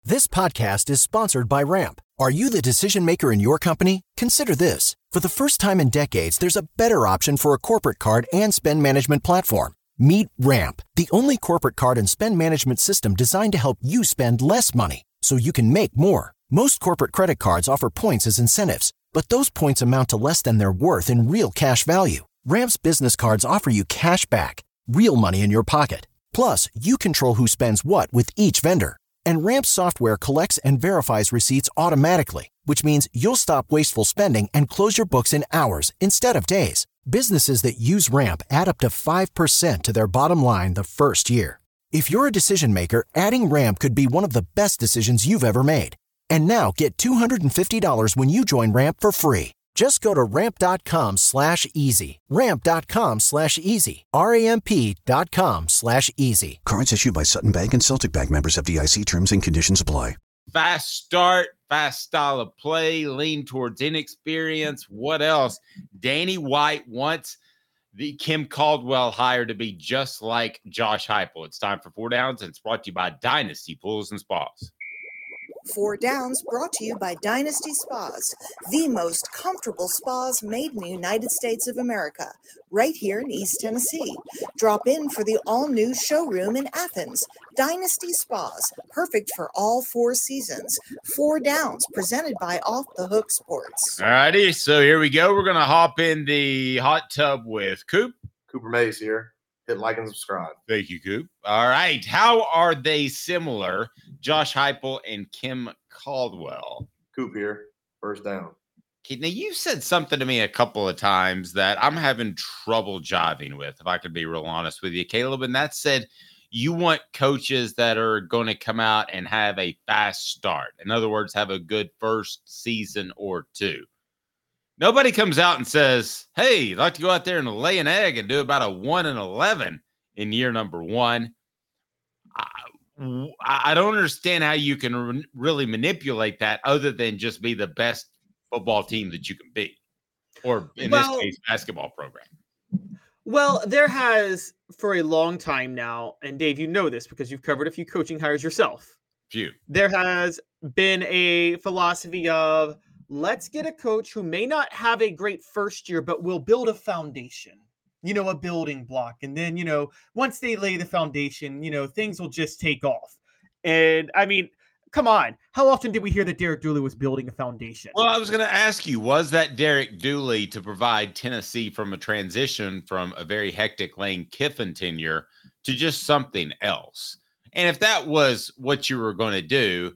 This podcast is sponsored by Ramp. Are you the decision maker in your company? Consider this. For the first time in decades, there's a better option for a corporate card and spend management platform. Meet Ramp, the only corporate card and spend management system designed to help you spend less money so you can make more. Most corporate credit cards offer points as incentives, but those points amount to less than their worth in real cash value. Ramp's business cards offer you cash back, real money in your pocket. Plus, you control who spends what with each vendor. And Ramp's software collects and verifies receipts automatically, which means you'll stop wasteful spending and close your books in hours instead of days. Businesses that use Ramp add up to 5% to their bottom line the first year. If you're a decision maker, adding Ramp could be one of the best decisions you've ever made. And now get $250 when you join Ramp for free. Just go to ramp.com/easy. Ramp.com/easy. RAMP.com/easy. Cards issued by Sutton Bank and Celtic Bank, members, FDIC. Terms and conditions apply. Fast start, fast style of play, lean towards inexperience. What else? Danny White wants the Kim Caldwell hire to be just like Josh Heupel. It's time for Four Downs, and it's brought to you by Dynasty Pools and Spas. Four Downs brought to you by Dynasty Spas, the most comfortable spas made in the United States of America, right here in East Tennessee. Drop in for the all-new showroom in Athens. Dynasty Spas, perfect for all four seasons. Four Downs, presented by Off the Hook Sports. All righty, so here we go. We're going to hop in the hot tub with Coop. Cooper Mays here. Hit like and subscribe. Thank you, Coop. All right. How are they similar, Josh Heupel and Kim Caldwell? Coop here. First down. Okay, now, you said something to me a couple of times that I'm having trouble jiving with, if I could be real honest with you, Caleb. And that said, you want coaches that are going to come out and have a fast start. In other words, have a good first season or two. Nobody comes out and says, hey, I'd like to go out there and lay an egg and do about a 1-11 in year number one. I don't understand how you can really manipulate that other than just be the best football team that you can be, or in this case, basketball program. Well, there has for a long time now, and Dave, you know this because you've covered a few coaching hires yourself. Few. There has been a philosophy of, let's get a coach who may not have a great first year, but will build a foundation, a building block. And then, once they lay the foundation, things will just take off. And I mean, come on. How often did we hear that Derek Dooley was building a foundation? Well, I was going to ask you, was that Derek Dooley to provide Tennessee from a transition from a very hectic Lane Kiffin tenure to just something else? And if that was what you were going to do,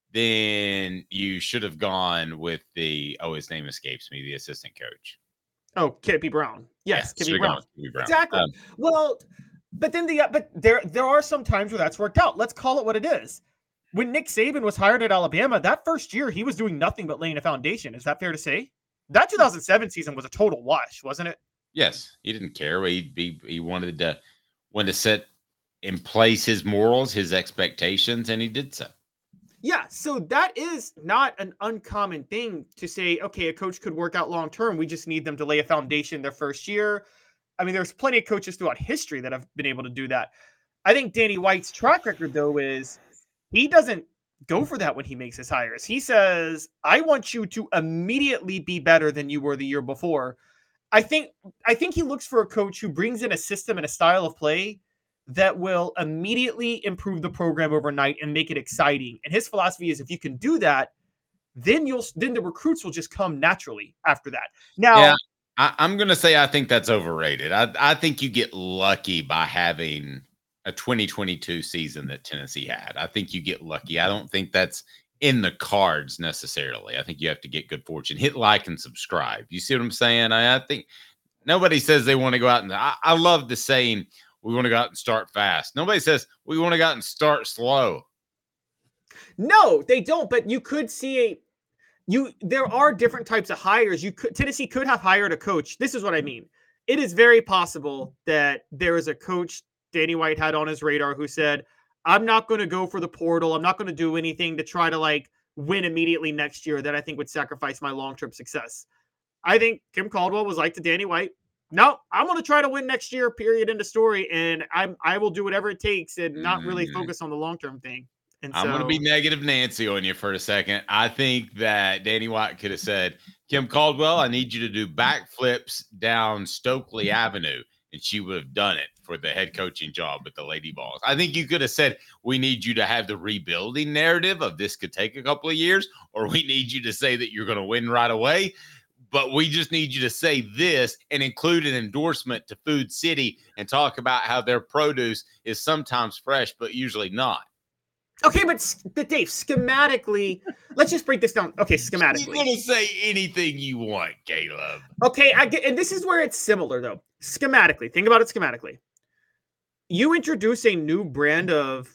then you should have gone with his name escapes me, the assistant coach. Oh, Kippy Brown. Yes, Kippy Brown. Exactly. Well, but then there are some times where that's worked out. Let's call it what it is. When Nick Saban was hired at Alabama, that first year he was doing nothing but laying a foundation. Is that fair to say? That 2007 season was a total wash, wasn't it? Yes, he didn't care. He wanted to set in place his morals, his expectations, and he did so. Yeah, so that is not an uncommon thing to say, okay, a coach could work out long-term. We just need them to lay a foundation their first year. I mean, there's plenty of coaches throughout history that have been able to do that. I think Danny White's track record, though, is he doesn't go for that when he makes his hires. He says, I want you to immediately be better than you were the year before. I think he looks for a coach who brings in a system and a style of play that will immediately improve the program overnight and make it exciting. And his philosophy is, if you can do that, then the recruits will just come naturally after that. Now, yeah, I'm going to say I think that's overrated. I think you get lucky by having a 2022 season that Tennessee had. I think you get lucky. I don't think that's in the cards necessarily. I think you have to get good fortune. Hit like and subscribe. You see what I'm saying? I think nobody says they want to go out and I love the saying, we want to go out and start fast. Nobody says we want to go out and start slow. No, they don't. But you could see there are different types of hires. Tennessee could have hired a coach. This is what I mean. It is very possible that there is a coach Danny White had on his radar who said, I'm not going to go for the portal. I'm not going to do anything to try to win immediately next year that I think would sacrifice my long-term success. I think Kim Caldwell was like to Danny White, no, I'm going to try to win next year, period, end of story. And I will do whatever it takes and not really focus on the long-term thing. And I'm going to be negative Nancy on you for a second. I think that Danny White could have said, Kim Caldwell, I need you to do backflips down Stokely Avenue. And she would have done it for the head coaching job with the Lady Vols. I think you could have said, we need you to have the rebuilding narrative of this could take a couple of years, or we need you to say that you're going to win right away. But we just need you to say this and include an endorsement to Food City and talk about how their produce is sometimes fresh, but usually not. Okay, but Dave, schematically, let's just break this down. Okay, schematically. You're going to say anything you want, Caleb. Okay, I get, and this is where it's similar, though. Schematically, think about it schematically. You introduce a new brand of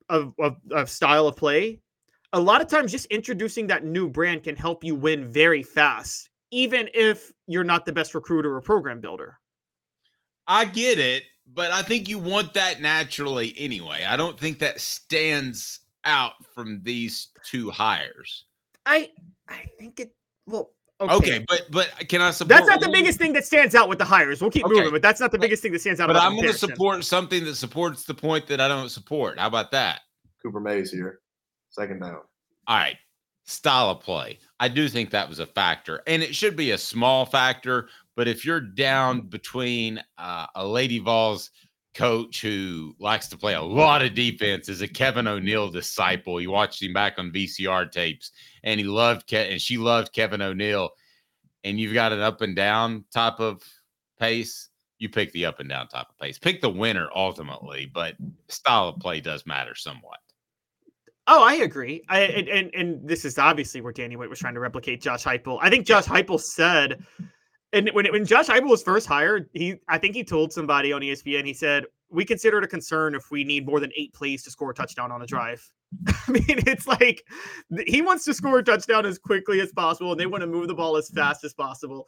style of play. A lot of times, just introducing that new brand can help you win very fast, even if you're not the best recruiter or program builder. I get it, but I think you want that naturally anyway. I don't think that stands out from these two hires. I think it well. Okay, but can I support? That's not the biggest thing that stands out with the hires. We'll keep moving, but that's not the biggest thing that stands out. But I'm going to support something that supports the point that I don't support. How about that? Cooper Mays here, second down. All right, style of play. I do think that was a factor, and it should be a small factor. But if you're down between a Lady Vols coach who likes to play a lot of defense, is a Kevin O'Neill disciple. You watched him back on VCR tapes, and he loved and she loved Kevin O'Neill. And you've got an up and down type of pace. You pick the up and down type of pace. Pick the winner ultimately, but style of play does matter somewhat. Oh, I agree. And this is obviously where Danny White was trying to replicate Josh Heupel. I think Josh Heupel said. And when Josh Heupel was first hired, I think he told somebody on ESPN, he said, we consider it a concern if we need more than 8 plays to score a touchdown on a drive. I mean, it's like he wants to score a touchdown as quickly as possible, and they want to move the ball as fast as possible.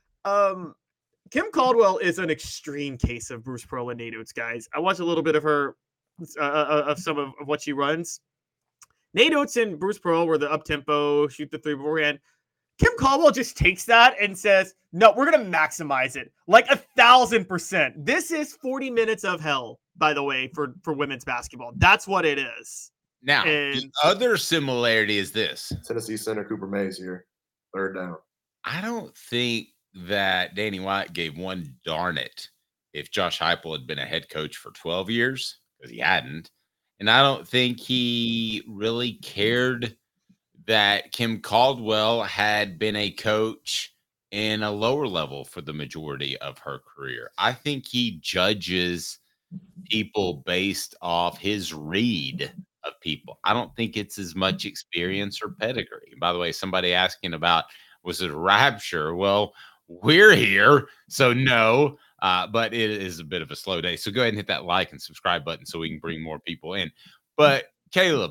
Kim Caldwell is an extreme case of Bruce Pearl and Nate Oates, guys. I watched a little bit of her, of some of what she runs. Nate Oates and Bruce Pearl were the up-tempo, shoot the three beforehand. Kim Caldwell just takes that and says, no, we're going to maximize it like 1,000%. This is 40 minutes of hell, by the way, for women's basketball. That's what it is. Now, the other similarity is this. Tennessee center Cooper Mays here, third down. I don't think that Danny White gave one darn it if Josh Heupel had been a head coach for 12 years, because he hadn't. And I don't think he really cared that Kim Caldwell had been a coach in a lower level for the majority of her career. I think he judges people based off his read of people. I don't think it's as much experience or pedigree. By the way, somebody asking about, was it a rapture? Well, we're here, so no, but it is a bit of a slow day. So go ahead and hit that like and subscribe button so we can bring more people in. But Caleb,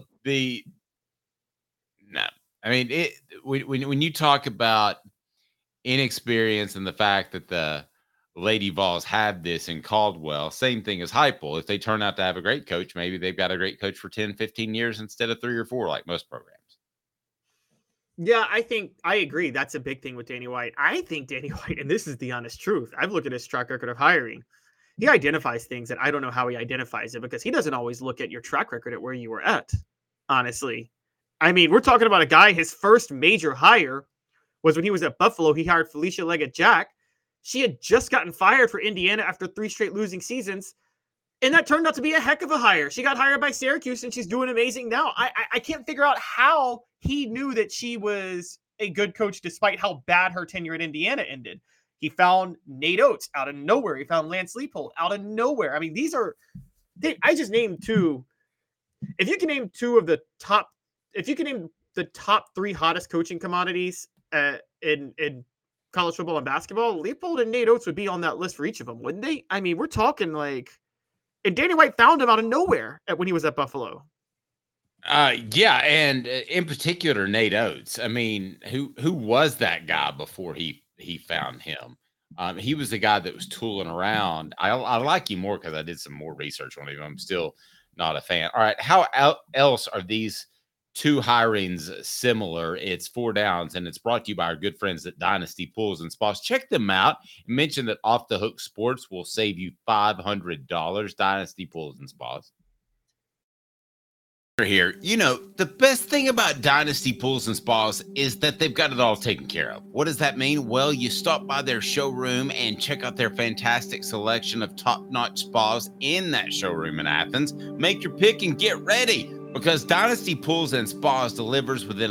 I mean, when you talk about inexperience and the fact that the Lady Vols have this in Caldwell, same thing as Heupel. If they turn out to have a great coach, maybe they've got a great coach for 10, 15 years instead of 3 or 4 like most programs. Yeah, I agree. That's a big thing with Danny White. I think Danny White, and this is the honest truth, I've looked at his track record of hiring. He identifies things that I don't know how he identifies it, because he doesn't always look at your track record at where you were at, honestly. I mean, we're talking about a guy, his first major hire was when he was at Buffalo. He hired Felicia Leggett-Jack. She had just gotten fired for Indiana after 3 straight losing seasons. And that turned out to be a heck of a hire. She got hired by Syracuse, and she's doing amazing now. I can't figure out how he knew that she was a good coach despite how bad her tenure at Indiana ended. He found Nate Oates out of nowhere. He found Lance Leipold out of nowhere. I mean, I just named 2. If you can name 2 of the top, if you can name the top 3 hottest coaching commodities in college football and basketball, Leipold and Nate Oates would be on that list for each of them, wouldn't they? I mean, we're talking like, and Danny White found him out of nowhere when he was at Buffalo. Yeah, and in particular, Nate Oates. I mean, who was that guy before he found him? He was the guy that was tooling around. I like him more because I did some more research on him. I'm still not a fan. All right, how else are these 2 hirings similar? It's 4 downs, and it's brought to you by our good friends at Dynasty Pools and Spas. Check them out. Mention that Off the Hook Sports will save you $500. Dynasty Pools and Spas. Here, the best thing about Dynasty Pools and Spas is that they've got it all taken care of. What does that mean? Well, you stop by their showroom and check out their fantastic selection of top-notch spas in that showroom in Athens. Make your pick and get ready, because Dynasty Pools and Spas delivers within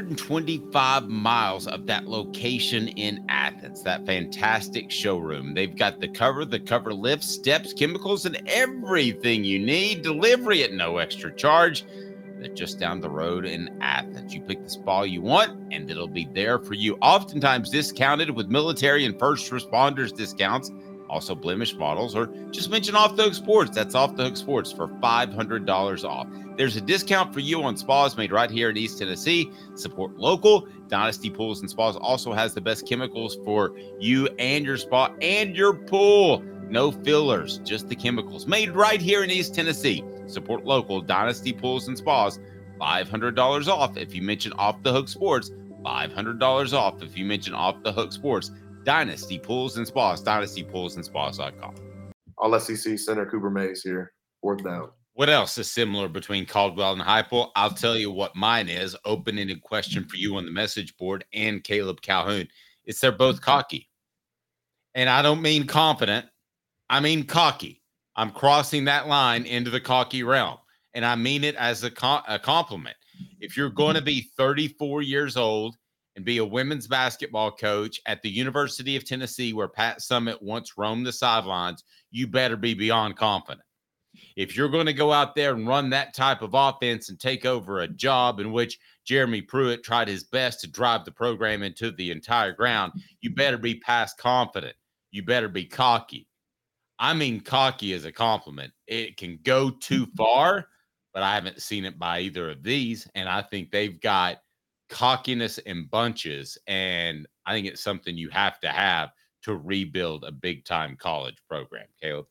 125 miles of that location in Athens, that fantastic showroom. They've got the cover lift, steps, chemicals, and everything you need. Delivery at no extra charge. They're just down the road in Athens. You pick the spa you want, and it'll be there for you. Oftentimes discounted with military and first responders discounts. Also blemish models, or just mention Off the Hook Sports. That's Off the Hook Sports for $500 off. There's a discount for you on spas made right here in East Tennessee. Support local. Dynasty Pools and Spas also has the best chemicals for you and your spa and your pool. No fillers, just the chemicals made right here in East Tennessee. Support local. Dynasty Pools and Spas, $500 off if you mention Off the Hook Sports. $500 off if you mention Off the Hook Sports. Dynasty Pools and Spas, dynastypoolsandspas.com. All SEC center Cooper Mays here. 4th down. What else is similar between Caldwell and Heupel? I'll tell you what mine is. Open-ended question for you on the message board and Caleb Calhoun. It's they're both cocky. And I don't mean confident. I mean cocky. I'm crossing that line into the cocky realm. And I mean it as a compliment. If you're going to be 34 years old and be a women's basketball coach at the University of Tennessee, where Pat Summitt once roamed the sidelines, you better be beyond confident. If you're going to go out there and run that type of offense and take over a job in which Jeremy Pruitt tried his best to drive the program into the entire ground, you better be past confident. You better be cocky. I mean cocky as a compliment. It can go too far, but I haven't seen it by either of these, and I think they've got cockiness in bunches, and I think it's something you have to rebuild a big-time college program. Caleb?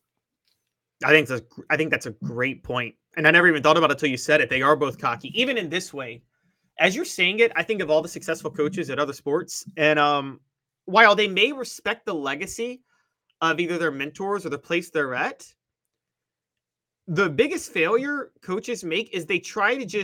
I think that's a great point. And I never even thought about it until you said it. They are both cocky. Even in this way, as you're saying it, I think of all the successful coaches at other sports. And while they may respect the legacy of either their mentors or the place they're at, the biggest failure coaches make is they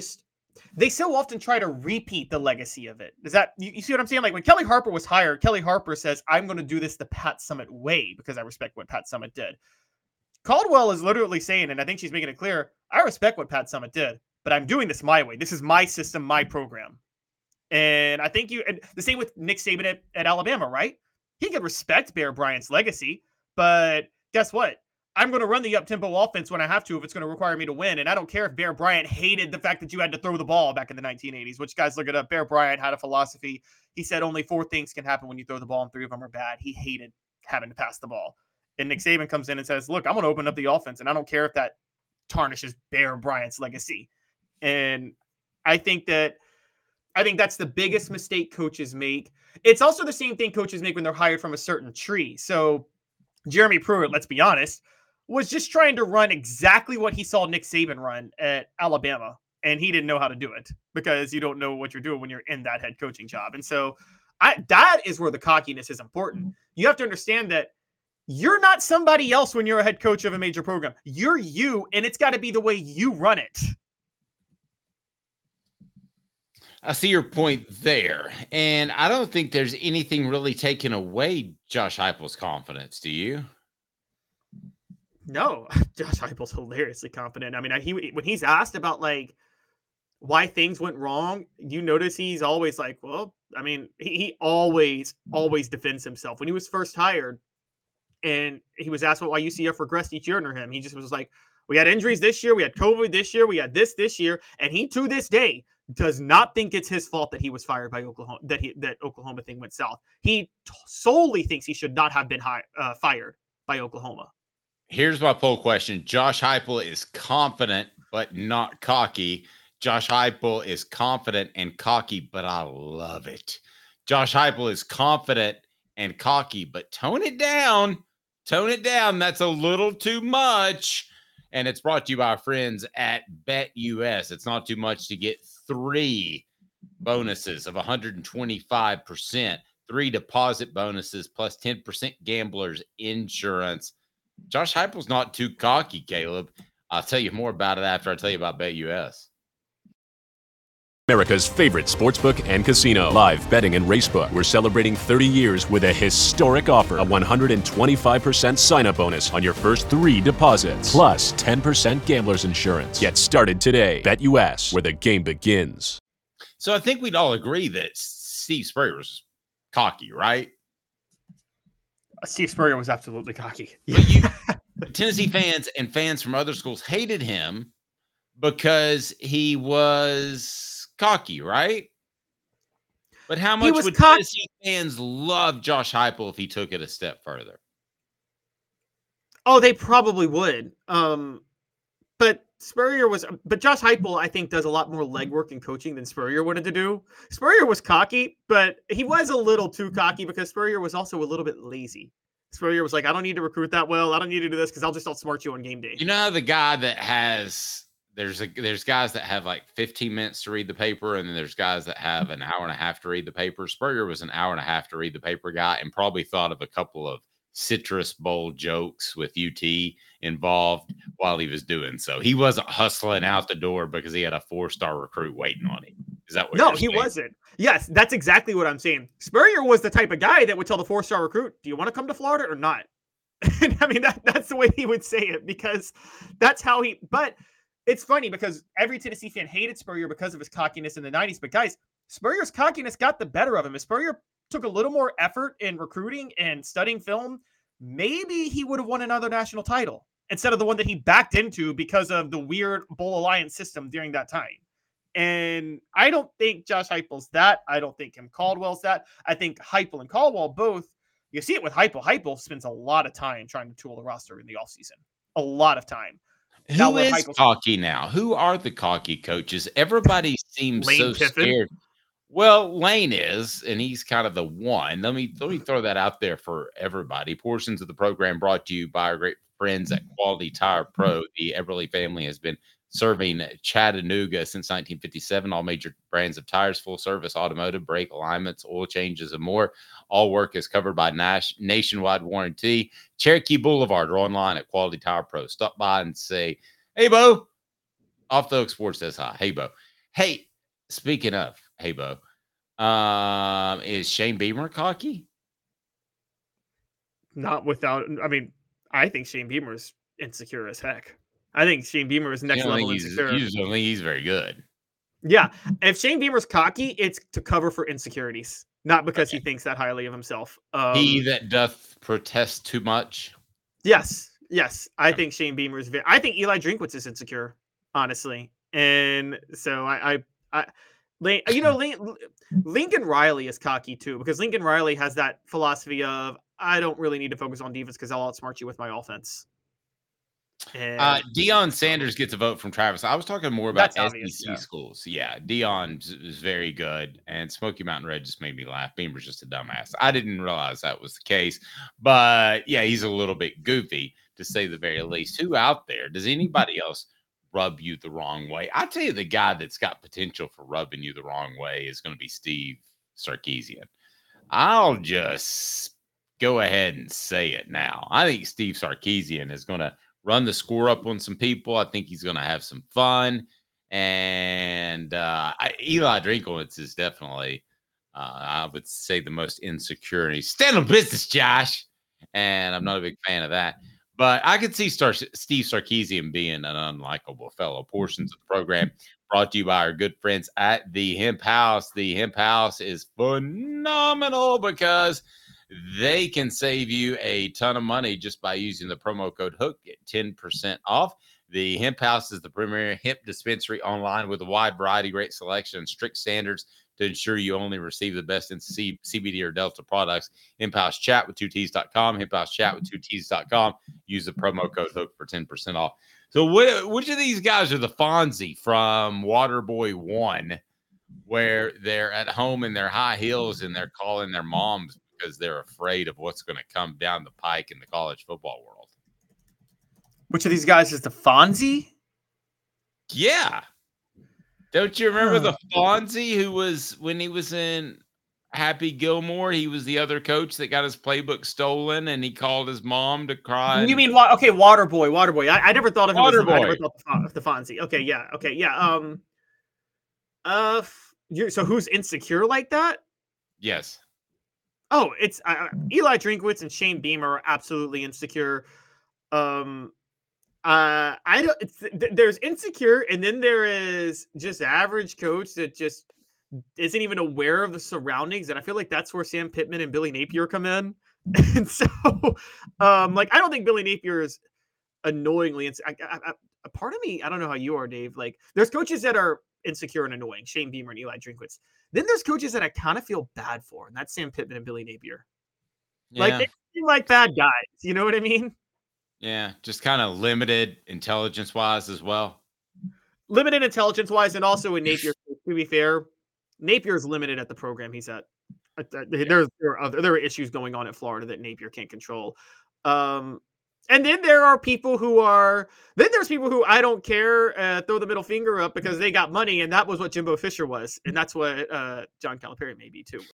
so often try to repeat the legacy of it. Is that, you see what I'm saying? Like when Kelly Harper was hired, Kelly Harper says, I'm going to do this the Pat Summitt way because I respect what Pat Summitt did. Caldwell is literally saying, and I think she's making it clear, I respect what Pat Summitt did, but I'm doing this my way. This is my system, my program. And I think and the same with Nick Saban at Alabama, right? He could respect Bear Bryant's legacy, but guess what? I'm going to run the up-tempo offense when I have to if it's going to require me to win. And I don't care if Bear Bryant hated the fact that you had to throw the ball back in the 1980s, which, guys, look it up. Bear Bryant had a philosophy. He said only 4 things can happen when you throw the ball and 3 of them are bad. He hated having to pass the ball. And Nick Saban comes in and says, look, I'm going to open up the offense, and I don't care if that tarnishes Bear Bryant's legacy. And I think that's the biggest mistake coaches make. It's also the same thing coaches make when they're hired from a certain tree. So Jeremy Pruitt, let's be honest, was just trying to run exactly what he saw Nick Saban run at Alabama. And he didn't know how to do it because you don't know what you're doing when you're in that head coaching job. And so that is where the cockiness is important. You have to understand that you're not somebody else when you're a head coach of a major program. You're you, and it's got to be the way you run it. I see your point there. And I don't think there's anything really taking away Josh Heupel's confidence. Do you? No, Josh Heupel's hilariously confident. I mean, when he's asked about like why things went wrong, you notice he's always like, well, I mean, he always defends himself. When he was first hired and he was asked about why UCF regressed each year under him, he just was like, we had injuries this year, we had COVID this year, we had this year, and he to this day does not think it's his fault that he was fired by Oklahoma, that Oklahoma thing went south. He solely thinks he should not have been fired by Oklahoma. Here's my poll question. Josh Heupel is confident, but not cocky. Josh Heupel is confident and cocky, but I love it. Josh Heupel is confident and cocky, but tone it down. Tone it down. That's a little too much. And it's brought to you by our friends at BetUS. It's not too much to get 3 bonuses of 125%, 3 deposit bonuses, plus 10% gamblers insurance. Josh Heupel's not too cocky, Caleb. I'll tell you more about it after I tell you about BetUS. America's favorite sportsbook and casino. Live betting and racebook. We're celebrating 30 years with a historic offer. A 125% sign-up bonus on your first 3 deposits. Plus 10% gambler's insurance. Get started today. BetUS, where the game begins. So I think we'd all agree that Steve Spurrier was cocky, right? Steve Spurrier was absolutely cocky. But Tennessee fans and fans from other schools hated him because he was cocky, right? But how much would Tennessee fans love Josh Heupel if he took it a step further? Oh, they probably would. But Josh Heupel, I think, does a lot more legwork in coaching than Spurrier wanted to do. Spurrier was cocky, but he was a little too cocky because Spurrier was also a little bit lazy. Spurrier was like, I don't need to recruit that well. I don't need to do this because I'll just outsmart you on game day. You know, the guy that has there's guys that have like 15 minutes to read the paper, and then there's guys that have an hour and a half to read the paper. Spurrier was an hour and a half to read the paper guy, and probably thought of a couple of Citrus Bowl jokes with UT involved while he was doing so. He wasn't hustling out the door because he had a 4-star recruit waiting on him. Is that what? No, he wasn't. Yes, that's exactly what I'm saying. Spurrier was the type of guy that would tell the 4-star recruit, do you want to come to Florida or not? And I mean, that's the way he would say it, because that's how he, but it's funny because every Tennessee fan hated Spurrier because of his cockiness in the 90s. But guys, Spurrier's cockiness got the better of him. If Spurrier took a little more effort in recruiting and studying film, maybe he would have won another national title instead of the one that he backed into because of the weird Bowl Alliance system during that time. And I don't think Josh Heupel's that. I don't think Kim Caldwell's that. I think Heupel and Caldwell both, you see it with Heupel. Heupel spends a lot of time trying to tool the roster in the offseason. A lot of time. Who is cocky now? Who are the cocky coaches? Everybody seems so scared. Well, Lane is, and he's kind of the one. Let me throw that out there for everybody. Portions of the program brought to you by our great friends at Quality Tire Pro. The Eberly family has been serving Chattanooga since 1957. All major brands of tires, full service, automotive, brake alignments, oil changes, and more. All work is covered by nationwide warranty. Cherokee Boulevard or online at Quality Tire Pro. Stop by and say, hey, Bo. Off the Hook Sports says hi. Hey, Bo. Hey, speaking of, hey, Bo, is Shane Beamer cocky? Not without, I mean, I think Shane Beamer is insecure as heck. I think Shane Beamer is next level insecure. You just don't think he's very good. Yeah. If Shane Beamer's cocky, it's to cover for insecurities, not because he thinks that highly of himself. He that doth protest too much. Yes. Yes. I think Shane Beamer is I think Eli Drinkwitz is insecure, honestly. And so Lincoln Riley is cocky too, because Lincoln Riley has that philosophy of, I don't really need to focus on defense because I'll outsmart you with my offense. Deion Sanders gets a vote from Travis. I was talking more about SEC obvious, schools. Yeah, Deion is very good, and Smoky Mountain Red just made me laugh. Beamer's just a dumbass. I didn't realize that was the case, but yeah, he's a little bit goofy, to say the very least. Who out there, does anybody else rub you the wrong way? I tell you, the guy that's got potential for rubbing you the wrong way is going to be Steve Sarkisian. I'll just go ahead and say it now. I think Steve Sarkisian is going to run the score up on some people. I think he's going to have some fun. And Eli Drinkwitz is definitely, I would say, the most insecure. And he's stand on business, Josh. And I'm not a big fan of that. But I could see Steve Sarkisian being an unlikable fellow. Portions of the program brought to you by our good friends at the Hemp House. The Hemp House is phenomenal because they can save you a ton of money just by using the promo code HOOK. Get 10% off. The Hemp House is the premier hemp dispensary online with a wide variety, great selection, and strict standards to ensure you only receive the best in CBD or Delta products. Hemp House Chat with 2Ts.com. Hemp House Chat with 2Ts.com. Use the promo code HOOK for 10% off. So which of these guys are the Fonzie from Waterboy 1, where they're at home in their high heels and they're calling their moms because they're afraid of what's going to come down the pike in the college football world? Which of these guys is the Fonzie? Yeah. Don't you remember the Fonzie who was, when he was in Happy Gilmore, he was the other coach that got his playbook stolen and he called his mom to cry? You mean, okay, Waterboy. I never thought of him Waterboy. I never thought of the Fonzie. Okay, yeah. So who's insecure like that? Yes. Oh, it's Eli Drinkwitz and Shane Beamer are absolutely insecure. I don't. There's insecure, and then there is just average coach that just isn't even aware of the surroundings, and I feel like that's where Sam Pittman and Billy Napier come in. And so, like, I don't think Billy Napier is annoyingly. A part of me, I don't know how you are, Dave. Like, there's coaches that are insecure and annoying, Shane Beamer and Eli Drinkwitz. Then there's coaches that I kind of feel bad for, and that's Sam Pittman and Billy Napier. Yeah. Like, they seem like bad guys. You know what I mean? Yeah, just kind of limited intelligence-wise as well. Limited intelligence-wise, and also in Napier, to be fair, Napier's limited at the program he's at. There are issues going on at Florida that Napier can't control. And then there are people who there's people who I don't care, throw the middle finger up because they got money, and that was what Jimbo Fisher was, and that's what John Calipari may be too.